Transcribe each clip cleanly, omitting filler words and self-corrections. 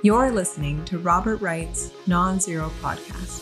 You're listening to Robert Wright's Non-Zero Podcast.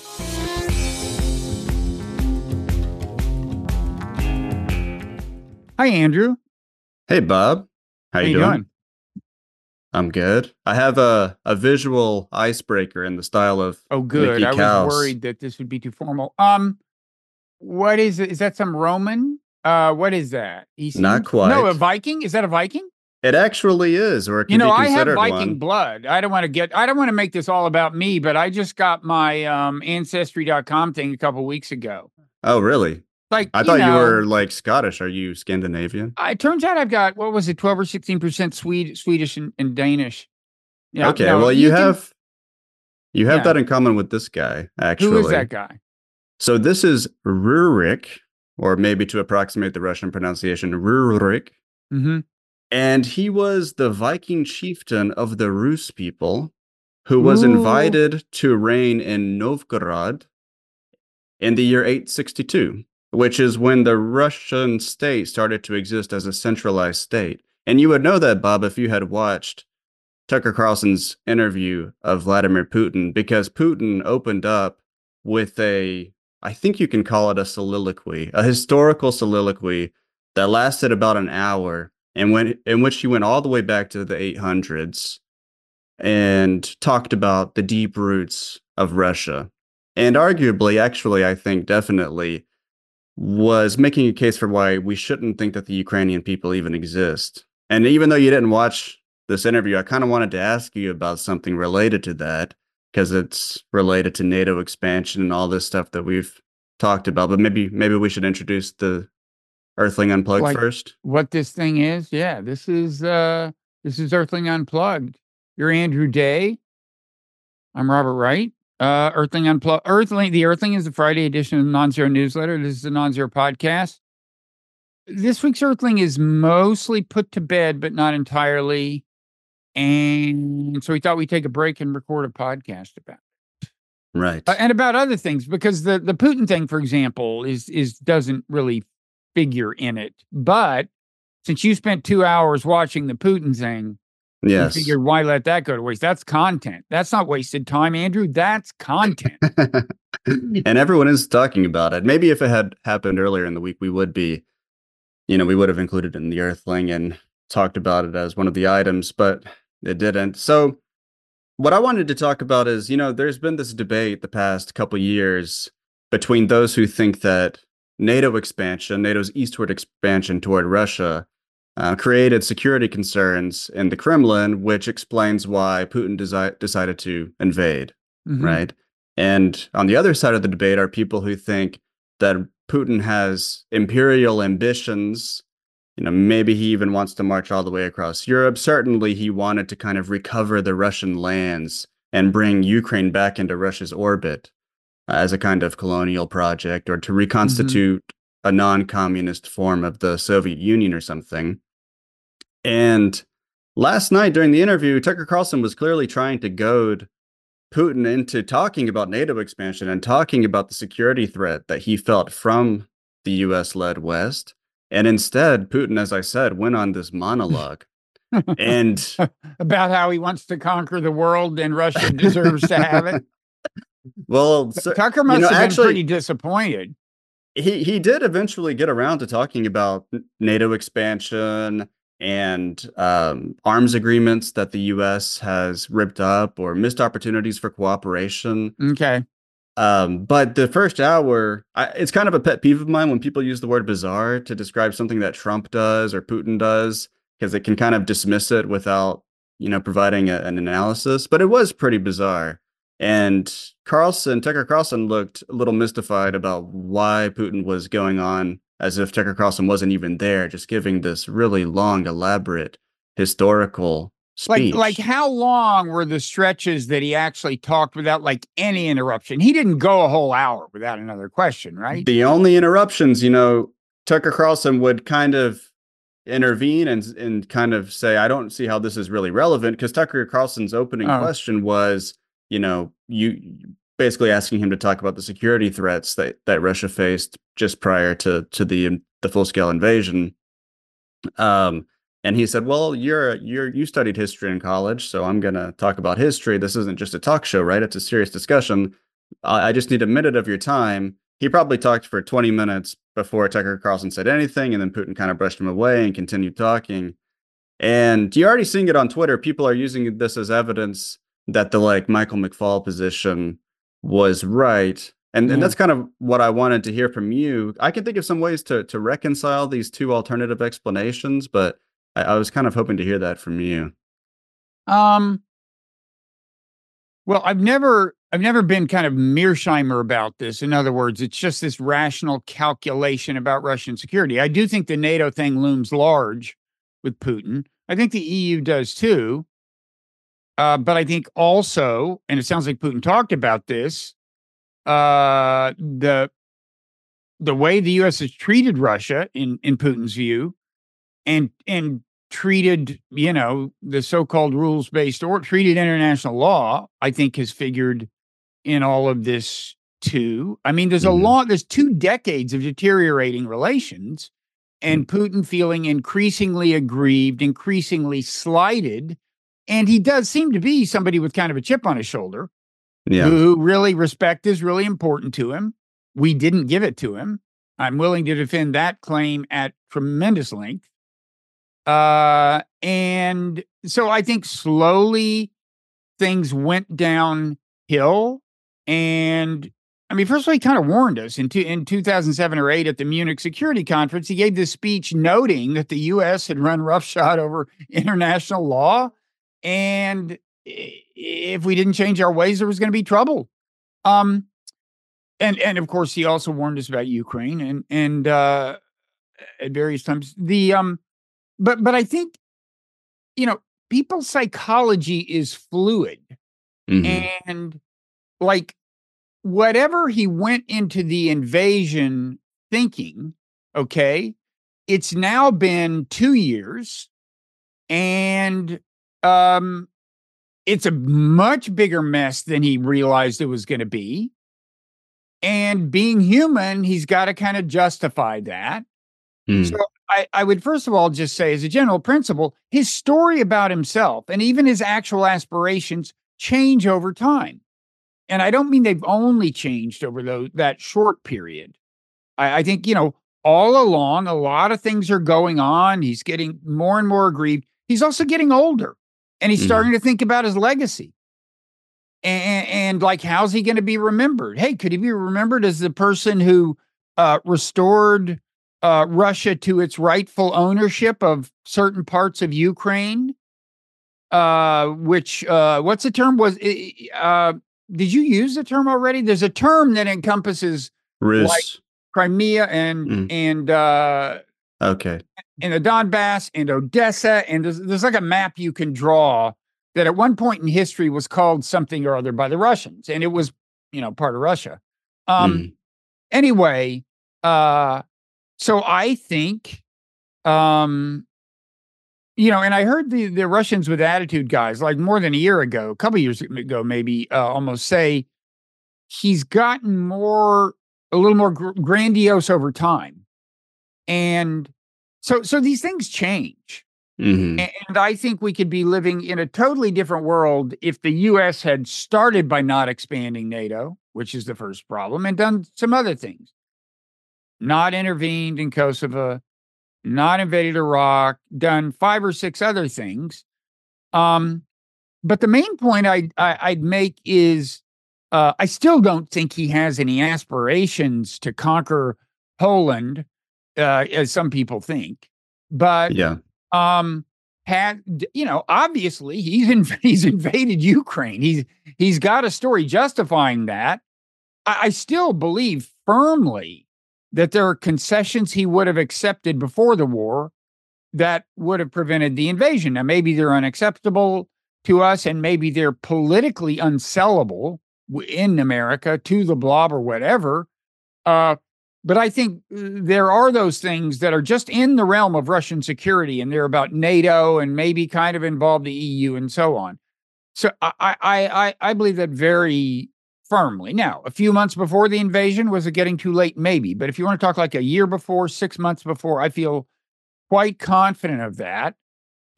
Hi, Andrew. Hey, Bob. How you doing? I'm good. I have a visual icebreaker in the style of Oh, good. Mickey I Kaus. was worried that this would be too formal. What is it? Is that some Roman? What is that? Not quite. No, a Viking? Is that a Viking? It actually is, or it can You know, be I have considered Viking one. blood. I don't want to make this all about me, but I just got my Ancestry.com thing a couple weeks ago. Oh, really? Like, I thought you were like Scottish. Are you Scandinavian? It turns out I've got, 12 or 16% Swedish and Danish. Yeah, Okay, no, well, you have Yeah. that in common with this guy, actually. Who is that guy? So this is Rurik, or maybe to approximate the Russian pronunciation, Rurik. Mm-hmm. And he was the Viking chieftain of the Rus people who was invited to reign in Novgorod in the year 862, which is when the Russian state started to exist as a centralized state. And you would know that, Bob, if you had watched Tucker Carlson's interview of Vladimir Putin, because Putin opened up with I think you can call it a soliloquy, a historical soliloquy that lasted about an hour, in which he went all the way back to the 800s and talked about the deep roots of Russia. And arguably, actually, I think definitely was making a case for why we shouldn't think that the Ukrainian people even exist. And even though you didn't watch this interview, I kind of wanted to ask you about something related to that, because it's related to NATO expansion and all this stuff that we've talked about. But maybe we should introduce the Earthling Unplugged first. What this thing is? Yeah, this is Earthling Unplugged. You're Andrew Day. I'm Robert Wright. Earthling Unplugged. The Earthling is the Friday edition of the Non-Zero newsletter. This is the Non-Zero podcast. This week's Earthling is mostly put to bed, but not entirely. And so we thought we'd take a break and record a podcast about it. Right. And about other things, because the Putin thing, for example, is doesn't really figure in it. But since you spent 2 hours watching the Putin thing, yes, you figured, why let that go to waste? That's content. That's not wasted time, Andrew. That's content. And everyone is talking about it. Maybe if it had happened earlier in the week, we would have included it in the Earthling and talked about it as one of the items, but it didn't. So what I wanted to talk about is, there's been this debate the past couple years between those who think that NATO's eastward expansion toward Russia, created security concerns in the Kremlin, which explains why Putin decided to invade, right? And on the other side of the debate are people who think that Putin has imperial ambitions. Maybe he even wants to march all the way across Europe. Certainly, he wanted to kind of recover the Russian lands and bring Ukraine back into Russia's orbit as a kind of colonial project, or to reconstitute a non-communist form of the Soviet Union or something. And last night during the interview, Tucker Carlson was clearly trying to goad Putin into talking about NATO expansion and talking about the security threat that he felt from the US-led West. And instead, Putin, as I said, went on this monologue and about how he wants to conquer the world and Russia deserves to have it. Well, Tucker must have been pretty disappointed. He did eventually get around to talking about NATO expansion and arms agreements that the U.S. has ripped up or missed opportunities for cooperation. Okay. But the first hour, it's kind of a pet peeve of mine when people use the word bizarre to describe something that Trump does or Putin does, because it can kind of dismiss it without, providing an analysis. But it was pretty bizarre. And Tucker Carlson looked a little mystified about why Putin was going on as if Tucker Carlson wasn't even there, just giving this really long, elaborate historical speech. Like how long were the stretches that he actually talked without any interruption? He didn't go a whole hour without another question, right? The only interruptions, Tucker Carlson would kind of intervene and kind of say, I don't see how this is really relevant, because Tucker Carlson's opening question was, you basically asking him to talk about the security threats that Russia faced just prior to the full-scale invasion. And he said, "Well, you studied history in college, so I'm gonna talk about history. This isn't just a talk show, right? It's a serious discussion. I just need a minute of your time." He probably talked for 20 minutes before Tucker Carlson said anything, and then Putin kind of brushed him away and continued talking. And you're already seeing it on Twitter. People are using this as evidence that the like Michael McFaul position was right. And that's kind of what I wanted to hear from you. I can think of some ways to reconcile these two alternative explanations, but I was kind of hoping to hear that from you. Well, I've never been kind of Mearsheimer about this. In other words, it's just this rational calculation about Russian security. I do think the NATO thing looms large with Putin. I think the EU does too. But I think also, and it sounds like Putin talked about this, the way the U.S. has treated Russia in Putin's view, and treated, the so-called rules-based or treated international law, I think has figured in all of this too. I mean, there's 2 decades of deteriorating relations, and Putin feeling increasingly aggrieved, increasingly slighted. And he does seem to be somebody with kind of a chip on his shoulder, who really respect is really important to him. We didn't give it to him. I'm willing to defend that claim at tremendous length. And so I think slowly things went downhill. And I mean, first of all, he kind of warned us in 2007 or 8 at the Munich Security Conference. He gave this speech noting that the U.S. had run roughshod over international law. And if we didn't change our ways, there was going to be trouble. And of course, he also warned us about Ukraine and at various times. But I think, people's psychology is fluid. And like whatever he went into the invasion thinking, okay, it's now been 2 years, and it's a much bigger mess than he realized it was going to be. And being human, he's got to kind of justify that. So I would first of all just say, as a general principle, his story about himself and even his actual aspirations change over time. And I don't mean they've only changed over that short period. I think, all along, a lot of things are going on. He's getting more and more aggrieved. He's also getting older, and he's starting to think about his legacy. And like, how's he going to be remembered? Hey, could he be remembered as the person who restored Russia to its rightful ownership of certain parts of Ukraine? Which what's the term? Did you use the term already? There's a term that encompasses like Crimea and okay, and the Donbass and Odessa, and there's like a map you can draw that at one point in history was called something or other by the Russians, and it was part of Russia. Anyway, so I think, and I heard the Russians with attitude guys, like more than a year ago, a couple years ago, maybe almost say he's gotten a little more grandiose over time. And so these things change. And I think we could be living in a totally different world if the U.S. had started by not expanding NATO, which is the first problem, and done some other things. Not intervened in Kosovo, not invaded Iraq, done 5 or 6 other things. But the main point I'd make is I still don't think he has any aspirations to conquer Poland, as some people think. But obviously he's invaded Ukraine. He's got a story justifying that. I still believe firmly that there are concessions he would have accepted before the war that would have prevented the invasion. Now, maybe they're unacceptable to us, and maybe they're politically unsellable in America to the blob or whatever. But I think there are those things that are just in the realm of Russian security, and they're about NATO and maybe kind of involve the EU and so on. So I believe that very firmly. Now, a few months before the invasion, was it getting too late? Maybe. But if you want to talk like a year before, 6 months before, I feel quite confident of that.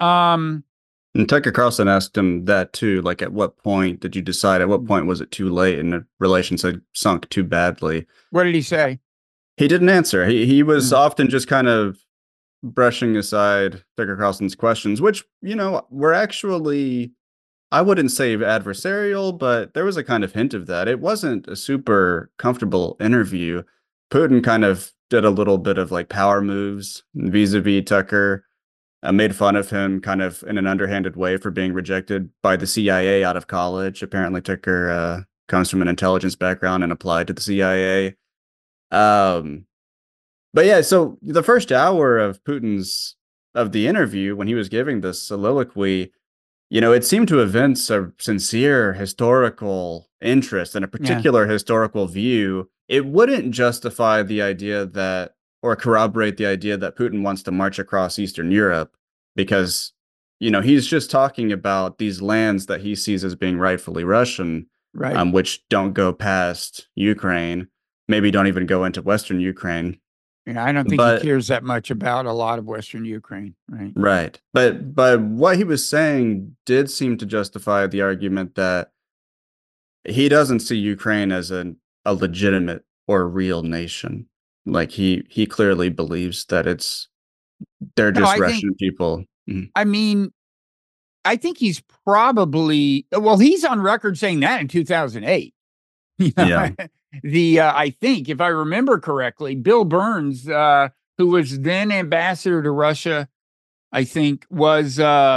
Um, And Tucker Carlson asked him that too. Like, at what point did you decide? At what point was it too late and the relations had sunk too badly? what did he say? He didn't answer. He was Mm, often just kind of brushing aside Tucker Carlson's questions, which, were actually, I wouldn't say adversarial, but there was a kind of hint of that. It wasn't a super comfortable interview. Putin kind of did a little bit of like power moves vis-a-vis Tucker, made fun of him kind of in an underhanded way for being rejected by the CIA out of college. Apparently, Tucker comes from an intelligence background and applied to the CIA. Um, but yeah, so the first hour of the interview, when he was giving this soliloquy, it seemed to evince a sincere historical interest and a yeah, particular historical view. It wouldn't justify the idea that, or corroborate the idea that Putin wants to march across Eastern Europe, because, he's just talking about these lands that he sees as being rightfully Russian, right. which don't go past Ukraine, maybe don't even go into Western Ukraine. Yeah, I don't think he But cares that much about a lot of Western Ukraine, right? right. But what he was saying did seem to justify the argument that he doesn't see Ukraine as a legitimate or real nation. Like, he clearly believes that they're No, just Russian people. Mhm. I mean, I think he's probably, well, he's on record saying that in 2008. You know, Yeah. I think, if I remember correctly, Bill Burns, who was then ambassador to Russia, I think was,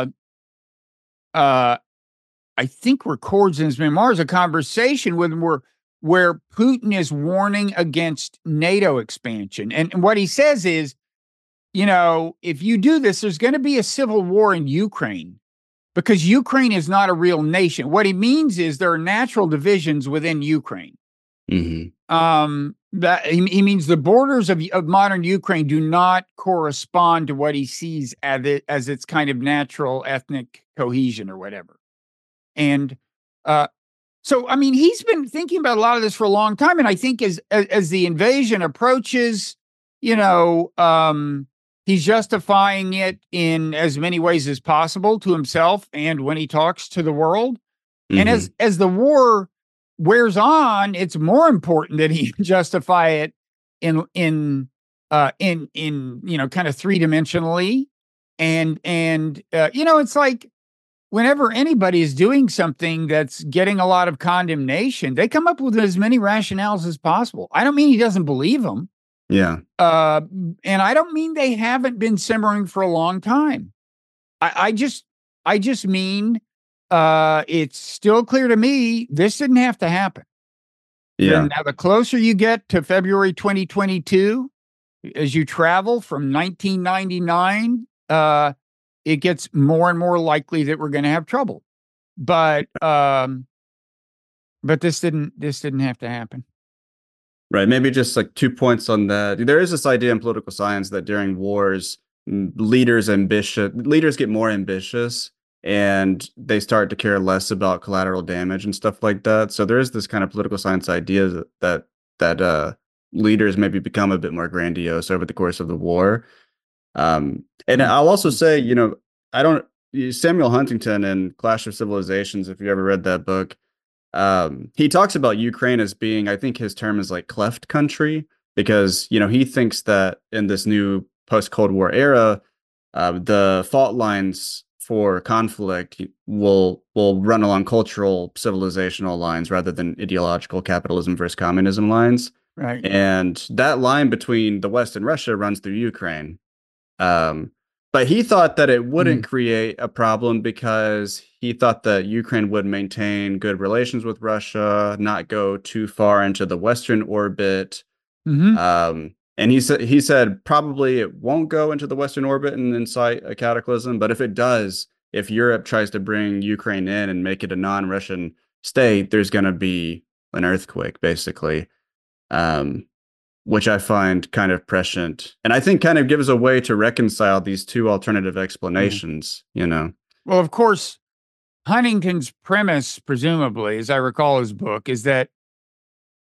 I think records in his memoirs a conversation with him where Putin is warning against NATO expansion. And what he says is, if you do this, there's going to be a civil war in Ukraine because Ukraine is not a real nation. What he means is there are natural divisions within Ukraine. Hmm. That he means the borders of modern Ukraine do not correspond to what he sees as its kind of natural ethnic cohesion or whatever. And so, I mean, he's been thinking about a lot of this for a long time, and I think as the invasion approaches, he's justifying it in as many ways as possible to himself and when he talks to the world. And Hmm. as the war wears on, it's more important that he justify it in kind of three-dimensionally. And it's like whenever anybody is doing something that's getting a lot of condemnation, they come up with as many rationales as possible. I don't mean he doesn't believe them. Yeah. And I don't mean they haven't been simmering for a long time. I just mean it's still clear to me this didn't have to happen. Yeah. Now, the closer you get to February 2022, as you travel from 1999, it gets more and more likely that we're going to have trouble. But this didn't have to happen. Right. Maybe just like 2 points on that. There is this idea in political science that during wars, leaders get more ambitious and they start to care less about collateral damage and stuff like that. So there is this kind of political science idea that leaders maybe become a bit more grandiose over the course of the war. And I'll also say, I don't Samuel Huntington in Clash of Civilizations, if you ever read that book, he talks about Ukraine as being, I think his term is like cleft country, because, he thinks that in this new post-Cold War era, the fault lines for conflict will run along cultural, civilizational lines rather than ideological capitalism versus communism lines. Right. And that line between the West and Russia runs through Ukraine. But he thought that it wouldn't create a problem because he thought that Ukraine would maintain good relations with Russia, not go too far into the Western orbit. Mm-hmm. And he said probably it won't go into the Western orbit and incite a cataclysm. But if it does, if Europe tries to bring Ukraine in and make it a non-Russian state, there's going to be an earthquake, basically. Which I find kind of prescient, and I think kind of gives a way to reconcile these two alternative explanations, Well, of course, Huntington's premise, presumably, as I recall his book, is that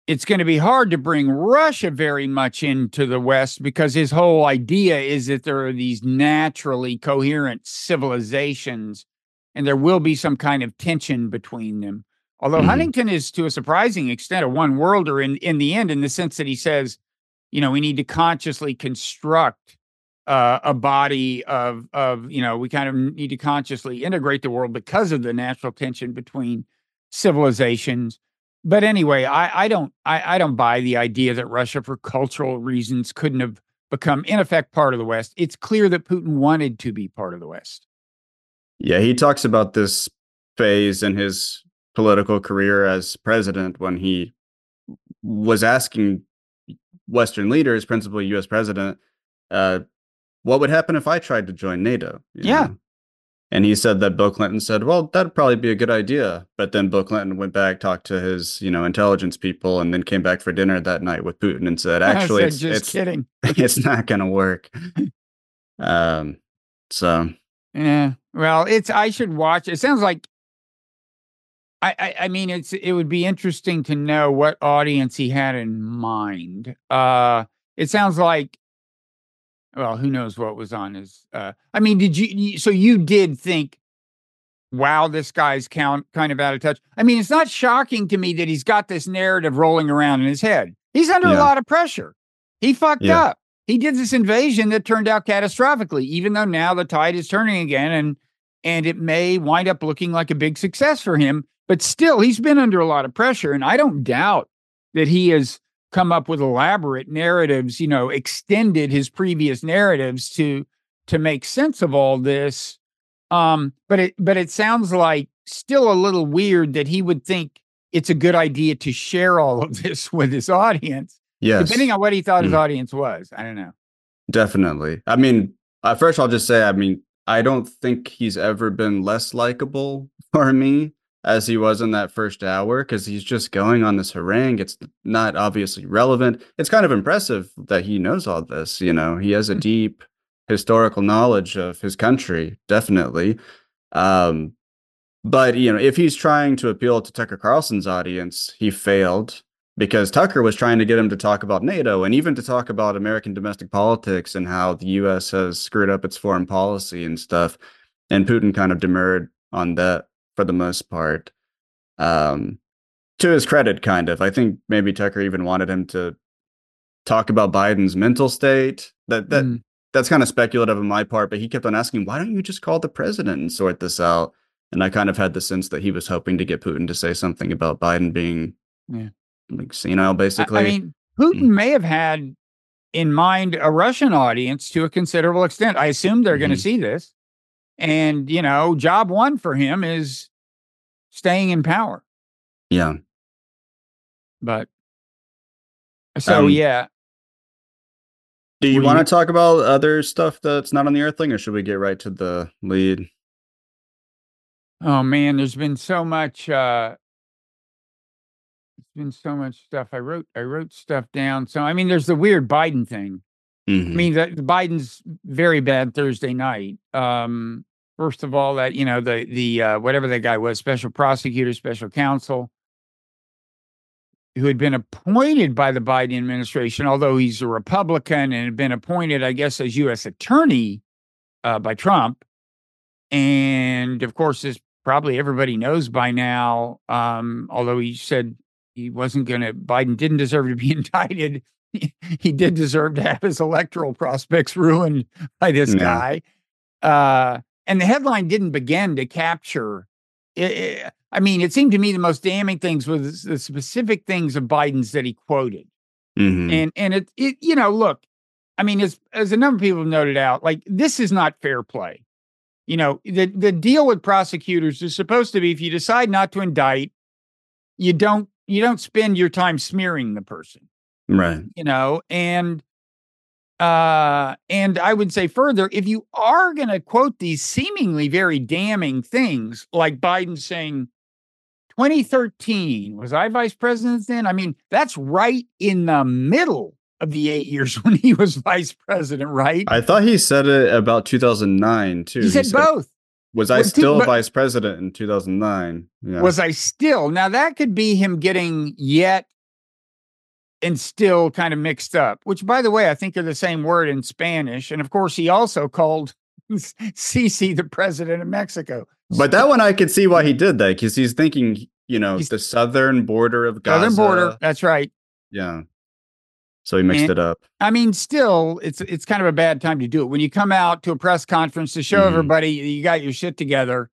it's going to be hard to bring Russia very much into the West, because his whole idea is that there are these naturally coherent civilizations and there will be some kind of tension between them. Although Huntington is, to a surprising extent, a one worlder in the end, in the sense that he says, we need to consciously construct a body of, we kind of need to consciously integrate the world because of the natural tension between civilizations. But anyway, I don't buy the idea that Russia, for cultural reasons, couldn't have become, in effect, part of the West. It's clear that Putin wanted to be part of the West. Yeah, he talks about this phase in his political career as president when he was asking Western leaders, principally U.S. president, what would happen if I tried to join NATO? You know? And he said that Bill Clinton said, well, that'd probably be a good idea. But then Bill Clinton went back, talked to his, intelligence people, and then came back for dinner that night with Putin and said, actually, it's kidding. It's not going to work. So. Yeah. Well, I should watch. It sounds like, I mean, it would be interesting to know what audience he had in mind. It sounds like, well, who knows what was on his, I mean, so you did think, wow, this guy's kind of out of touch. I mean, it's not shocking to me that he's got this narrative rolling around in his head. He's under a lot of pressure. He fucked up. He did this invasion that turned out catastrophically, even though now the tide is turning again, and it may wind up looking like a big success for him. But still, he's been under a lot of pressure, and I don't doubt that he has come up with elaborate narratives, extended his previous narratives to make sense of all this. But it sounds like still a little weird that he would think it's a good idea to share all of this with his audience. Yes. Depending on what he thought his audience was. I don't know. Definitely. I mean, first I'll just say, I don't think he's ever been less likable for me as he was in that first hour, because he's just going on this harangue. It's not obviously relevant. It's kind of impressive that he knows all this. He has a deep historical knowledge of his country, definitely. But, if he's trying to appeal to Tucker Carlson's audience, he failed, because Tucker was trying to get him to talk about NATO and even to talk about American domestic politics and how the U.S. has screwed up its foreign policy and stuff. And Putin kind of demurred on that for the most part. To his credit, kind of. I think maybe Tucker even wanted him to talk about Biden's mental state. That's kind of speculative on my part, but he kept on asking, why don't you just call the president and sort this out? And I kind of had the sense that he was hoping to get Putin to say something about Biden being senile, basically. I mean, Putin may have had in mind a Russian audience to a considerable extent. I assume they're going to see this. And, job one for him is staying in power. Yeah. But, so, yeah. Do you want to talk about other stuff that's not on the Earthling, or should we get right to the lead? Oh, man, there's been so much, stuff. I wrote stuff down. So, I mean, there's the weird Biden thing. I mean, the Biden's very bad Thursday night. First of all, that, the whatever that guy was, special prosecutor, special counsel, who had been appointed by the Biden administration, although he's a Republican, and had been appointed, I guess, as U.S. attorney by Trump. And of course, as probably everybody knows by now, although he said he wasn't Biden didn't deserve to be indicted. He did deserve to have his electoral prospects ruined by this guy. And the headline didn't begin to capture. I mean, it seemed to me the most damning things was the specific things of Biden's that he quoted. And it look, I mean, as a number of people have noted out, like, this is not fair play. The deal with prosecutors is supposed to be, if you decide not to indict, you don't spend your time smearing the person. Right. And I would say further, if you are going to quote these seemingly very damning things, like Biden saying, 2013, was I vice president then? I mean, that's right in the middle of the 8 years when he was vice president, right? I thought he said it about 2009, too. He said both. Was I still vice president in 2009? Yeah. Was I still? Now, that could be him getting yet and still kind of mixed up, which, by the way, I think are the same word in Spanish. And of course, he also called Sisi the president of Mexico. But that one I could see why he did that, because he's thinking, the southern border of Gaza. Southern border, that's right. Yeah. So he mixed it up. I mean, still, it's kind of a bad time to do it. When you come out to a press conference to show everybody you got your shit together.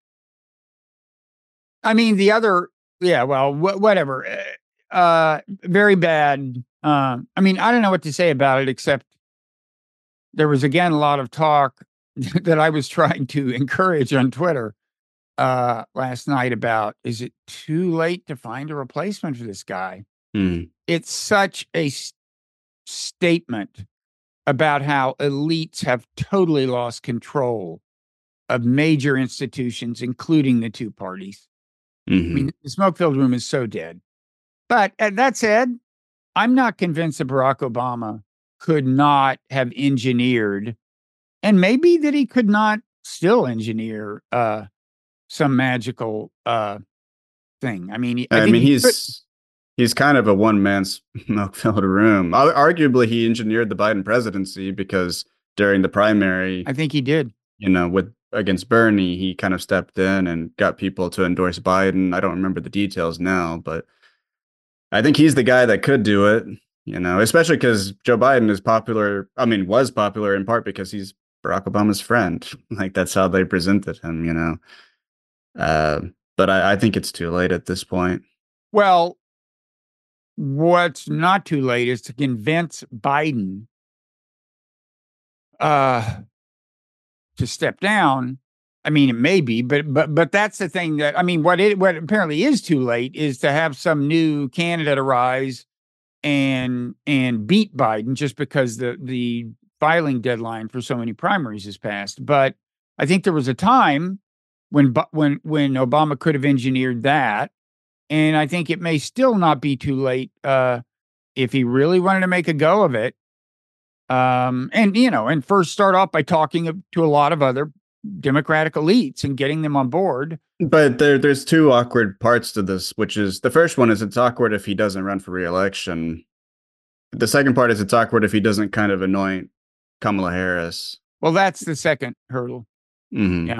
I mean, whatever. Very bad. I mean, I don't know what to say about it, except there was, again, a lot of talk that I was trying to encourage on Twitter last night about, is it too late to find a replacement for this guy? It's such a statement about how elites have totally lost control of major institutions, including the two parties. I mean, the smoke-filled room is so dead. But that said, I'm not convinced that Barack Obama could not have engineered, and maybe that he could not still engineer some magical thing. I mean, he's kind of a one-man smoke-filled room. Arguably, he engineered the Biden presidency, because during the primary, I think he did. Against Bernie, he kind of stepped in and got people to endorse Biden. I don't remember the details now, but I think he's the guy that could do it, especially because Joe Biden was popular in part because he's Barack Obama's friend. Like, that's how they presented him, But I think it's too late at this point. Well, what's not too late is to convince Biden to step down. I mean, it may be, but that's the thing that, I mean, what apparently is too late is to have some new candidate arise and beat Biden just because the filing deadline for so many primaries has passed. But I think there was a time when Obama could have engineered that. And I think it may still not be too late if he really wanted to make a go of it. And first start off by talking to a lot of other Democratic elites and getting them on board. But there's two awkward parts to this, which is, the first one is it's awkward if he doesn't run for re-election. The second part is it's awkward if he doesn't kind of anoint Kamala Harris. Well, that's the second hurdle. Yeah.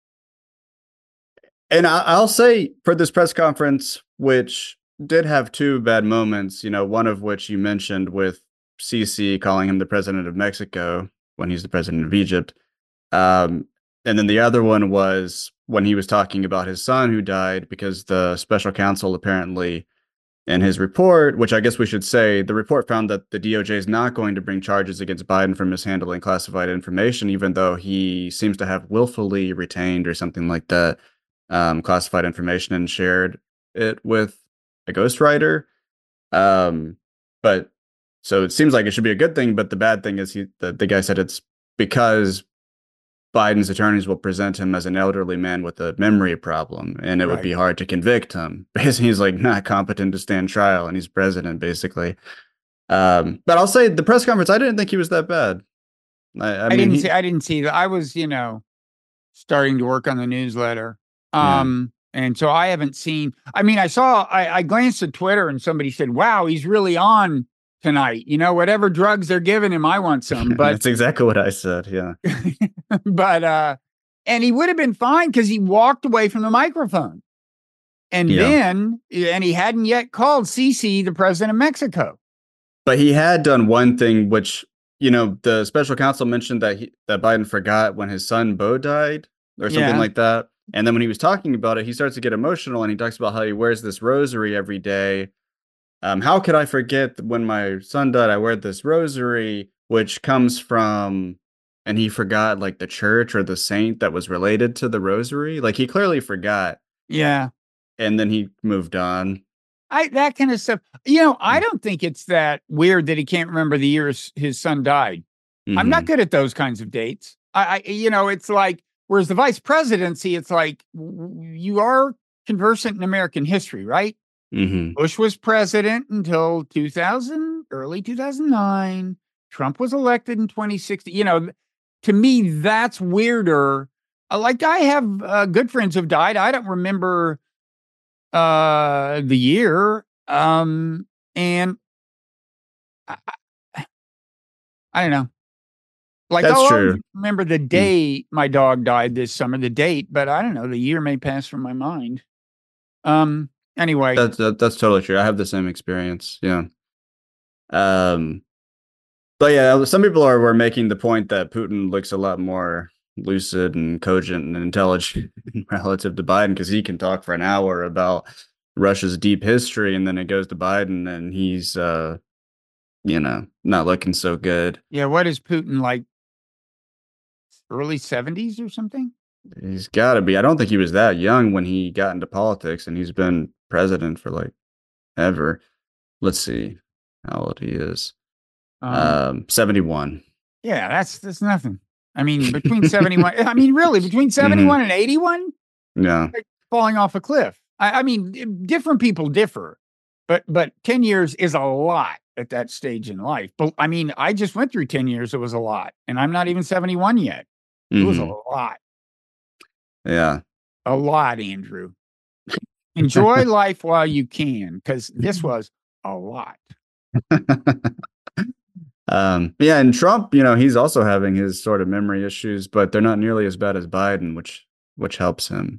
And I'll say, for this press conference, which did have two bad moments, one of which you mentioned with Sisi calling him the president of Mexico when he's the president of Egypt. And then the other one was when he was talking about his son who died, because the special counsel apparently, in his report, which I guess we should say, the report found that the DOJ is not going to bring charges against Biden for mishandling classified information, even though he seems to have willfully retained or something like that classified information and shared it with a ghostwriter. But so it seems like it should be a good thing, but the bad thing is the guy said it's because Biden's attorneys will present him as an elderly man with a memory problem, and it would be hard to convict him. Basically, he's like not competent to stand trial, and he's president, basically. But I'll say the press conference, I didn't think he was that bad. I didn't see that. I was, starting to work on the newsletter. And so I haven't seen, I glanced at Twitter and somebody said, wow, he's really on tonight. Whatever drugs they're giving him, I want some. But that's exactly what I said. Yeah. But, and he would have been fine because he walked away from the microphone. And then he hadn't yet called Sisi the president of Mexico. But he had done one thing, which, the special counsel mentioned that Biden forgot when his son Beau died or something like that. And then when he was talking about it, he starts to get emotional, and he talks about how he wears this rosary every day. How could I forget when my son died? I wear this rosary, which comes from, and he forgot like the church or the saint that was related to the rosary. Like, he clearly forgot. Yeah. And then he moved on. That kind of stuff. I don't think it's that weird that he can't remember the year his son died. Mm-hmm. I'm not good at those kinds of dates. It's like, whereas the vice presidency, it's like, you are conversant in American history, right? Mm-hmm. Bush was president until 2000, early 2009. Trump was elected in 2016. To me, that's weirder. Like, I have good friends who've died. I don't remember the year. And I, I don't know. Like, That's I'll always true. remember the day my dog died this summer, the date, but I don't know, the year may pass from my mind. Anyway, That's totally true. I have the same experience. Yeah. Um, but yeah, some people were making the point that Putin looks a lot more lucid and cogent and intelligent relative to Biden because he can talk for an hour about Russia's deep history, and then it goes to Biden and he's not looking so good. yeah, what is Putin like? Early 70s or something? He's got to be. I don't think he was that young when he got into politics, and he's been president for like ever. Let's see how old he is. 71. Yeah, that's nothing. I mean, between 71, I mean, really, between 71 and 81, Yeah. like falling off a cliff. I mean, different people differ, but 10 years is a lot at that stage in life. But I mean, I just went through 10 years. It was a lot, and I'm not even 71 yet. It was a lot. Yeah. A lot, Andrew. Enjoy life while you can, because this was a lot. Yeah, and Trump, he's also having his sort of memory issues, but they're not nearly as bad as Biden, which helps him.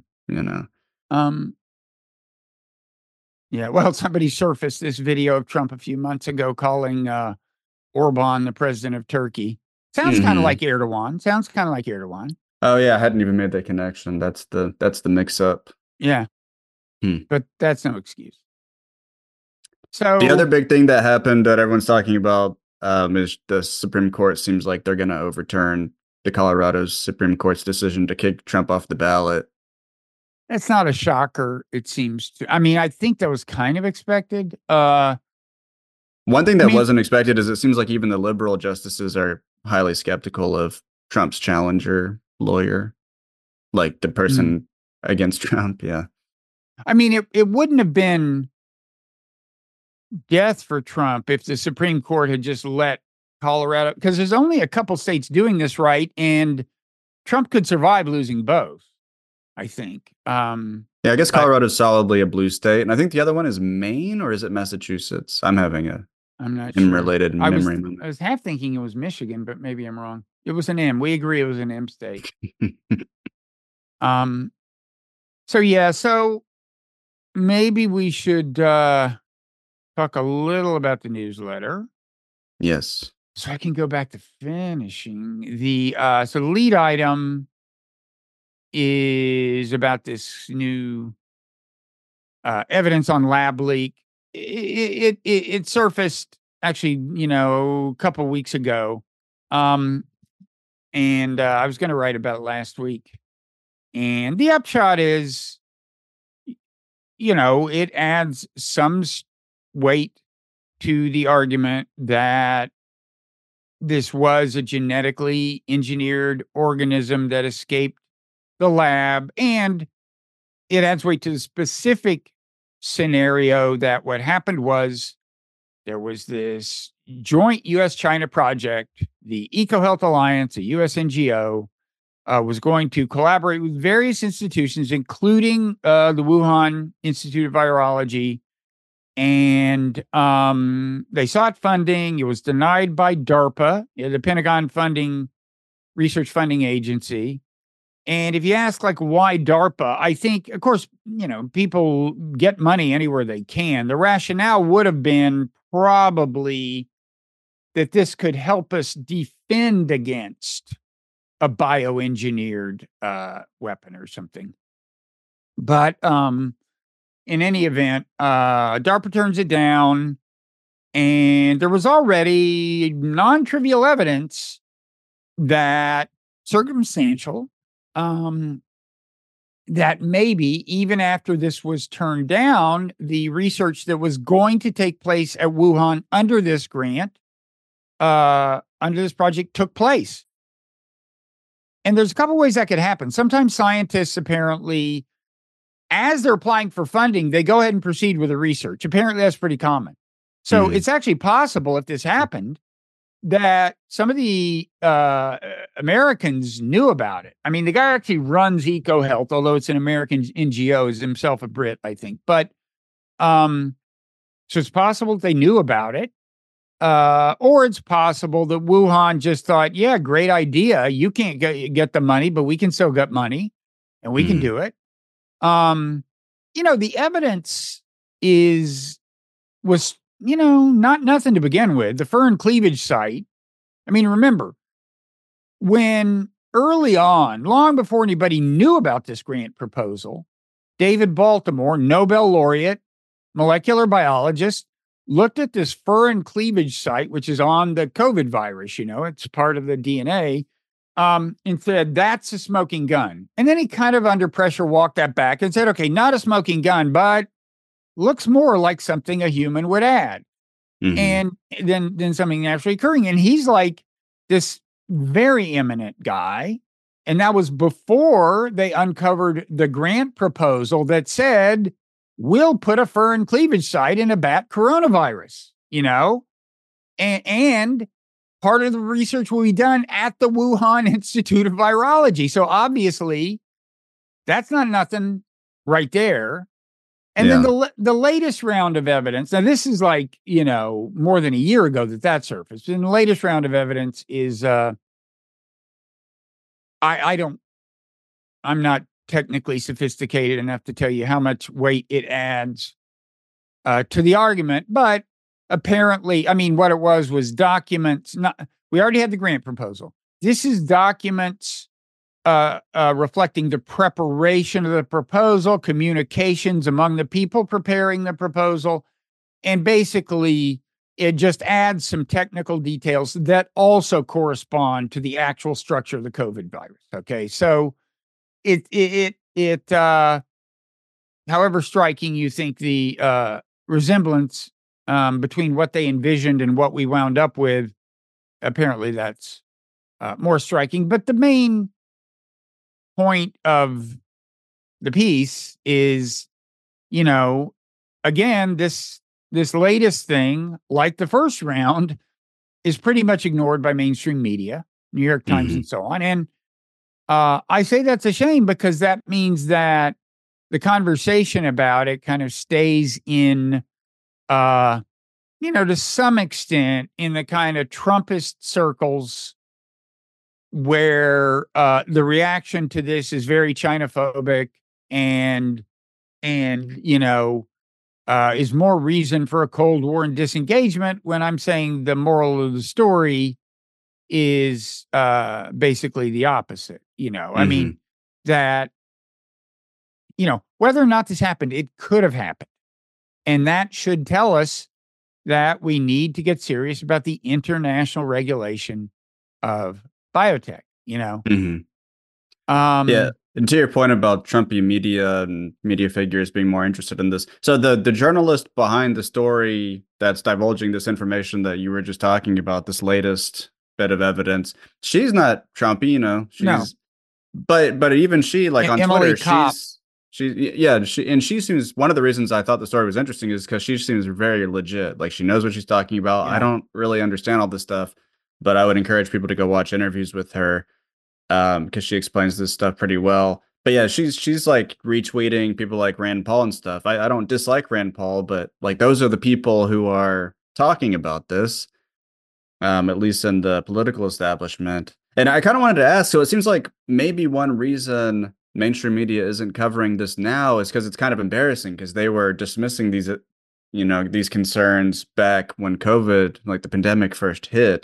Yeah, well, somebody surfaced this video of Trump a few months ago calling Orban the president of Turkey. Sounds kind of like Erdogan. Oh yeah, I hadn't even made that connection. That's the mix up. Yeah. But that's no excuse. So the other big thing that happened that everyone's talking about is the Supreme Court seems like they're going to overturn the Colorado's Supreme Court's decision to kick Trump off the ballot. That's not a shocker, it seems to. I mean, I think that was kind of expected. One thing that wasn't expected is it seems like even the liberal justices are highly skeptical of Trump's challenger lawyer, like the person against Trump. Yeah. I mean, it wouldn't have been death for Trump if the Supreme Court had just let Colorado, because there's only a couple states doing this right, and Trump could survive losing both, I think. Yeah, I guess Colorado's solidly a blue state, and I think the other one is Maine, or is it Massachusetts? I'm not sure. Related memory. I was half thinking it was Michigan, but maybe I'm wrong. It was an M. We agree it was an M state. So maybe we should talk a little about the newsletter. Yes. So I can go back to finishing the so the lead item is about this new evidence on lab leak. It surfaced actually, a couple of weeks ago, and I was going to write about it last week. And the upshot is, it adds some weight to the argument that this was a genetically engineered organism that escaped the lab, and it adds weight to the specific scenario that what happened was there was this joint U.S.-China project, the EcoHealth Alliance, a U.S. NGO, was going to collaborate with various institutions, including the Wuhan Institute of Virology, and they sought funding. It was denied by DARPA, the Pentagon research funding agency. And if you ask, why DARPA, I think, of course, people get money anywhere they can. The rationale would have been probably that this could help us defend against a bioengineered weapon or something. But in any event, DARPA turns it down, and there was already non-trivial evidence that circumstantial, that maybe even after this was turned down, the research that was going to take place at Wuhan under this grant, under this project, took place. And there's a couple ways that could happen. Sometimes scientists apparently, as they're applying for funding, they go ahead and proceed with the research. Apparently, that's pretty common. So it's actually possible, if this happened, that some of the Americans knew about it. I mean, the guy actually runs EcoHealth, although it's an American NGO, is himself a Brit, I think. But so it's possible that they knew about it. Or it's possible that Wuhan just thought, yeah, great idea. You can't get the money, but we can still get money and we can do it. The evidence was not nothing to begin with. The fur and cleavage site. I mean, remember, when early on, long before anybody knew about this grant proposal, David Baltimore, Nobel laureate, molecular biologist, looked at this fur and cleavage site, which is on the COVID virus, it's part of the DNA, and said, that's a smoking gun. And then he kind of under pressure walked that back and said, okay, not a smoking gun, but looks more like something a human would add. And then something naturally occurring. And he's like this very eminent guy. And that was before they uncovered the grant proposal that said, we'll put a fur and cleavage site in a bat coronavirus, and part of the research will be done at the Wuhan Institute of Virology. So obviously that's not nothing right there. And then the latest round of evidence, now this is like, more than a year ago that surfaced. And the latest round of evidence is, I'm not technically sophisticated enough to tell you how much weight it adds to the argument, but apparently, I mean, what it was documents. We already had the grant proposal. This is documents reflecting the preparation of the proposal, communications among the people preparing the proposal, and basically it just adds some technical details that also correspond to the actual structure of the COVID virus. Okay, so it however striking you think the resemblance between what they envisioned and what we wound up with, apparently that's more striking. But the main point of the piece is, again, this latest thing, like the first round, is pretty much ignored by mainstream media, New York Times and so on. And I say that's a shame because that means that the conversation about it kind of stays in, to some extent in the kind of Trumpist circles where the reaction to this is very Chinaphobic and is more reason for a Cold War and disengagement, when I'm saying the moral of the story is basically the opposite. I mean, that, whether or not this happened, it could have happened. And that should tell us that we need to get serious about the international regulation of biotech, Yeah. And to your point about Trumpy media and media figures being more interested in this. So the journalist behind the story that's divulging this information that you were just talking about, this latest bit of evidence, she's not Trumpy, she's, but even she, like on Emily Twitter, Kopp. she seems, one of the reasons I thought the story was interesting is because she seems very legit. Like she knows what she's talking about. Yeah. I don't really understand all this stuff, but I would encourage people to go watch interviews with her because she explains this stuff pretty well. But yeah, she's like retweeting people like Rand Paul and stuff. I don't dislike Rand Paul, but like those are the people who are talking about this, at least in the political establishment. And I kind of wanted to ask, so it seems like maybe one reason mainstream media isn't covering this now is because it's kind of embarrassing because they were dismissing these, these concerns back when COVID, like the pandemic first hit.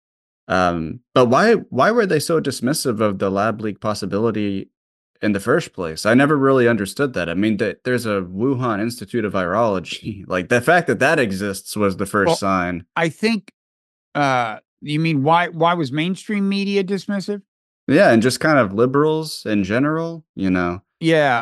But why were they so dismissive of the lab leak possibility in the first place? I never really understood that. I mean, there's a Wuhan Institute of Virology. Like the fact that exists was the first sign. I think, you mean why was mainstream media dismissive? Yeah, and just kind of liberals in general, Yeah.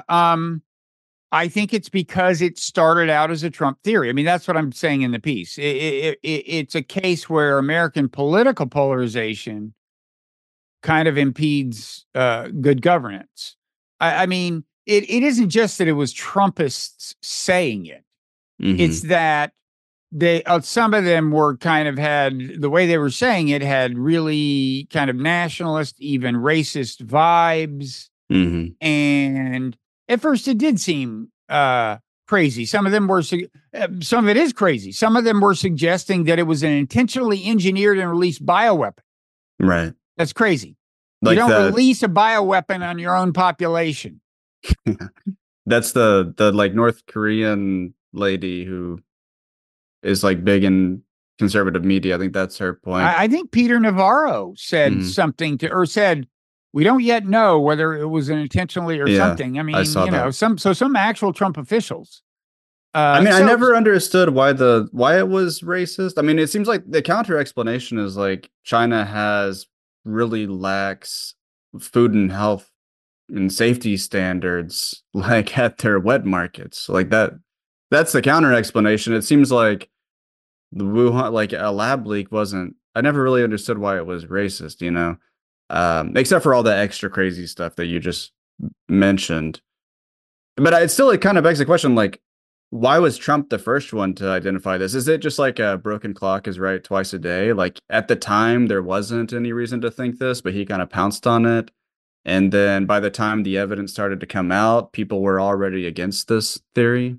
I think it's because it started out as a Trump theory. I mean, that's what I'm saying in the piece. It's a case where American political polarization kind of impedes good governance. I mean, it isn't just that it was Trumpists saying it. It's that some of them were kind of had, the way they were saying it had really kind of nationalist, even racist vibes. And at first it did seem crazy. Some of them were, some of it is crazy. Some of them were suggesting that it was an intentionally engineered and released bioweapon. Right. That's crazy. Like you don't the release a bioweapon on your own population. that's the like North Korean lady who is like big in conservative media. I think that's her point. I think Peter Navarro said something said, we don't yet know whether it was intentionally or something. I mean, some actual Trump officials. I never understood why it was racist. I mean, it seems like the counter explanation is like China has really lax food and health and safety standards, like at their wet markets, like that. That's the counter explanation. It seems like the Wuhan, like a lab leak wasn't. I never really understood why it was racist, except for all the extra crazy stuff that you just mentioned. But it kind of begs the question, like, why was Trump the first one to identify this? Is it just like a broken clock is right twice a day? Like at the time, there wasn't any reason to think this, but he kind of pounced on it. And then by the time the evidence started to come out, people were already against this theory.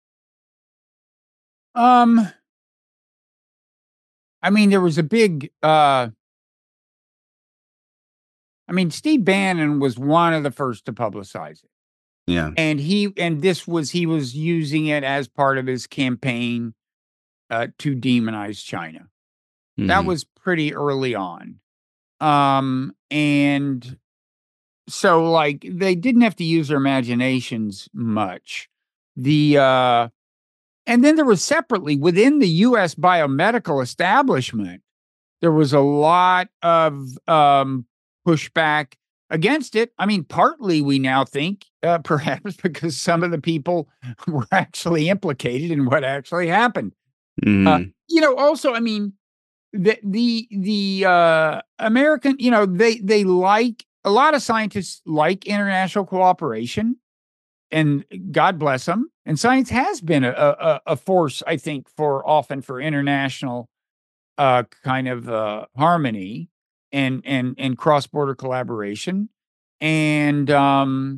I mean, there was a big, Steve Bannon was one of the first to publicize it. Yeah. And he was using it as part of his campaign to demonize China. Mm-hmm. That was pretty early on. And so like they didn't have to use their imaginations much. And then there was separately within the U.S. biomedical establishment, there was a lot of pushback against it. I mean, partly we now think perhaps because some of the people were actually implicated in what actually happened. Also, I mean, the American, they like, a lot of scientists like international cooperation, and God bless them. And science has been a force, I think, often for international kind of harmony and cross-border collaboration. And and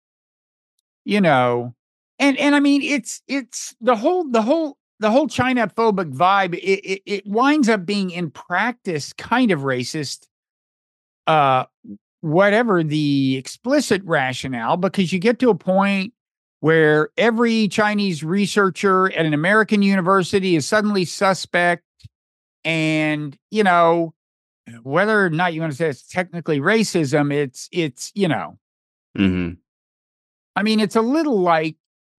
I mean, it's the whole China-phobic vibe. It winds up being in practice kind of racist, whatever the explicit rationale, because you get to a point where every Chinese researcher at an American university is suddenly suspect. And, whether or not you want to say it's technically racism, it's I mean, it's a little like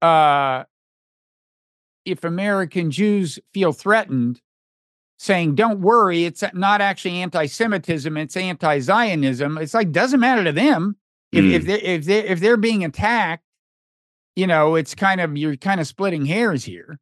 if American Jews feel threatened, saying, don't worry, it's not actually anti-Semitism, it's anti-Zionism. It's like, doesn't matter to them. If they're being attacked, it's you're kind of splitting hairs here.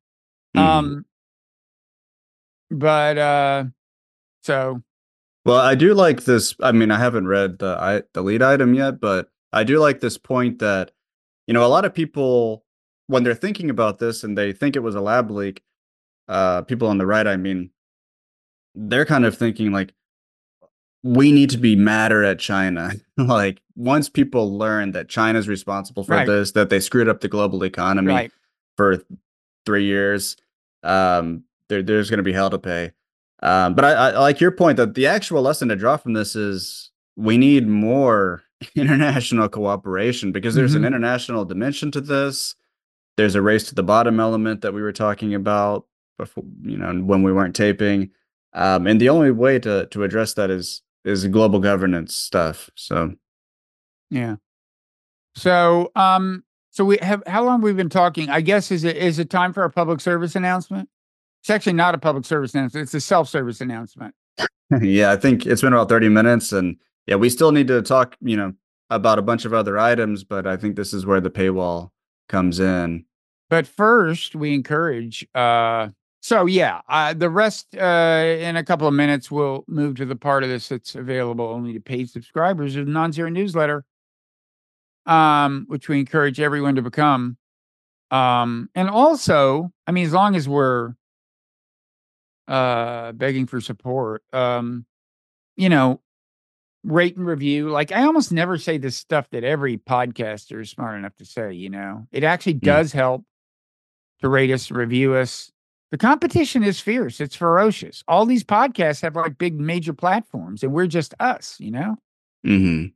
Well, I do like this. I mean, I haven't read the lead item yet, but I do like this point that, a lot of people, when they're thinking about this and they think it was a lab leak, people on the right, I mean, they're kind of thinking like, we need to be madder at China. Like once people learn that China's responsible for this, that they screwed up the global economy for 3 years, there's going to be hell to pay. But I like your point that the actual lesson to draw from this is we need more international cooperation, because there's an international dimension to this. There's a race to the bottom element that we were talking about before, when we weren't taping. And the only way to address that is global governance stuff. So, yeah. So, we have, how long we've been talking? I guess is it time for a public service announcement? It's actually not a public service announcement. It's a self-service announcement. Yeah, I think it's been about 30 minutes, and yeah, we still need to talk, about a bunch of other items, but I think this is where the paywall comes in. But first, we encourage. The rest in a couple of minutes, we'll move to the part of this that's available only to paid subscribers of the Non-Zero newsletter, which we encourage everyone to become. And also, I mean, as long as we're begging for support, rate and review. Like, I almost never say this stuff that every podcaster is smart enough to say, it actually does help to rate us, review us. The competition is fierce. It's ferocious. All these podcasts have like big major platforms, and we're just us, you know? Mm-hmm.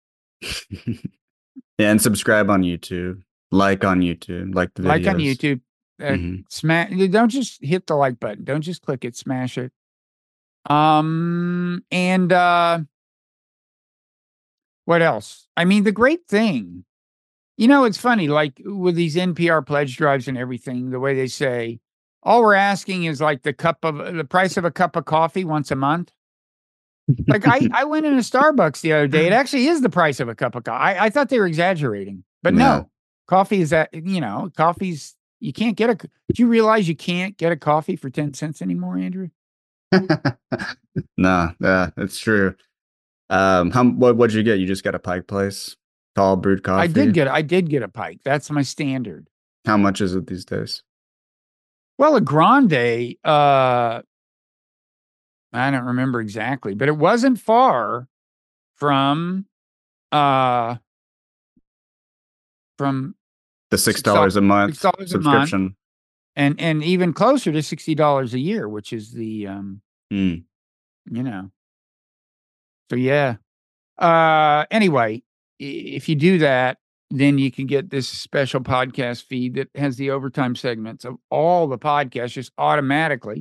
Yeah, and subscribe on YouTube. Like on YouTube. Like the videos. Like on YouTube. Smash. Don't just hit the like button. Don't just click it. Smash it. And what else? I mean, the great thing, it's funny, like with these NPR pledge drives and everything, the way they say, all we're asking is like the price of a cup of coffee once a month. Like I went in a Starbucks the other day. It actually is the price of a cup of coffee. I thought they were exaggerating, but no, coffee is coffee's, you can't get do you realize you can't get a coffee for 10 cents anymore, Andrew? No, it's true. What'd you get? You just got a Pike Place tall brewed coffee? I did get a Pike. That's my standard. How much is it these days? Well, a grande, I don't remember exactly, but it wasn't far from the $6 a month subscription, and even closer to $60 a year, which is the So yeah. Anyway, if you do that, then you can get this special podcast feed that has the overtime segments of all the podcasts just automatically.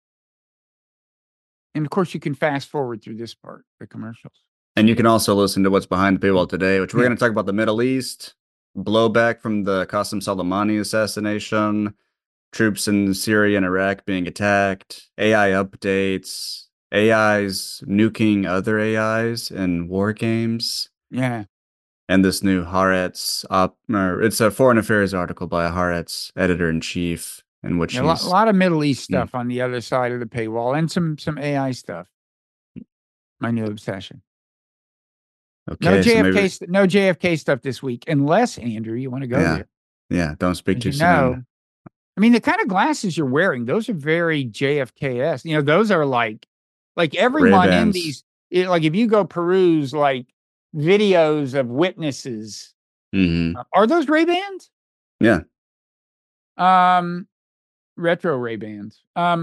And of course, you can fast forward through this part, the commercials. And you can also listen to what's behind the paywall today, which we're going to talk about the Middle East, blowback from the Qasem Soleimani assassination, troops in Syria and Iraq being attacked, AI updates, AIs nuking other AIs in war games. Yeah. And this new Haaretz it's a foreign affairs article by a Haaretz editor-in-chief in which a lot of Middle East stuff on the other side of the paywall, and some AI stuff. My new obsession. Okay, no JFK stuff this week, unless, Andrew, you want to go there. Yeah, don't speak too soon. I mean, the kind of glasses you're wearing, those are very JFK-esque. Those are like everyone in these, like if you go peruse like videos of witnesses, are those Ray-Bans? Yeah. Retro Ray-Bans.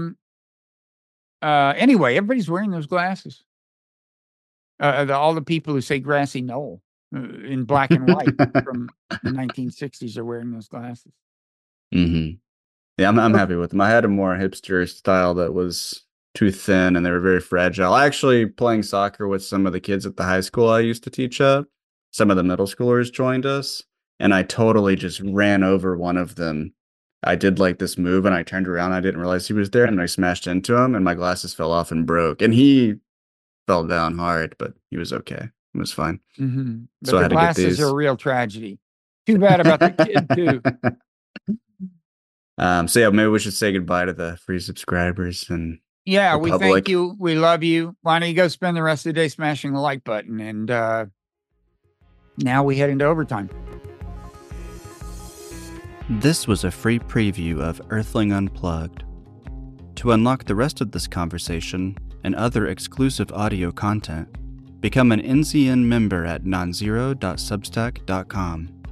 Anyway, everybody's wearing those glasses. All the people who say grassy knoll in black and white from the 1960s are wearing those glasses. Yeah, I'm happy with them. I had a more hipster style that was too thin and they were very fragile. Actually, playing soccer with some of the kids at the high school I used to teach at, some of the middle schoolers joined us, and I totally just ran over one of them. I did like this move and I turned around. I didn't realize he was there and I smashed into him and my glasses fell off and broke. And he fell down hard, but he was okay. It was fine. But so the glasses are a real tragedy. Too bad about the kid too. So yeah, maybe we should say goodbye to the free subscribers and we thank you. We love you. Why don't you go spend the rest of the day smashing the like button? And now we head into overtime. This was a free preview of Earthling Unplugged. To unlock the rest of this conversation and other exclusive audio content, become an NZN member at nonzero.substack.com.